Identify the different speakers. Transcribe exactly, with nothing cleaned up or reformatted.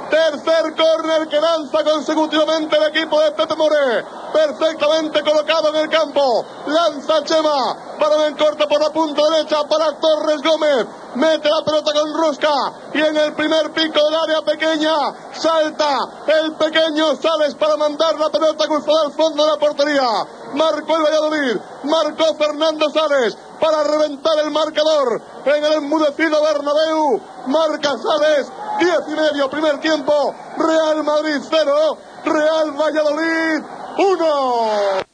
Speaker 1: Tercer córner que lanza consecutivamente el equipo de Pepe More. Perfectamente colocado en el campo. Lanza Chema. Balón en corto por la punta derecha para Torres Gómez. Mete la pelota con Rusca. Y en el primer pico del área pequeña salta el pequeño Sales para mandar la pelota cruzada al fondo de la portería. Marcó el Valladolid. Marcó Fernando Sales para reventar el marcador en el enmudecido Bernabéu. Marca Sales. Diez y medio primer tiempo. Real Madrid cero. Real Valladolid uno.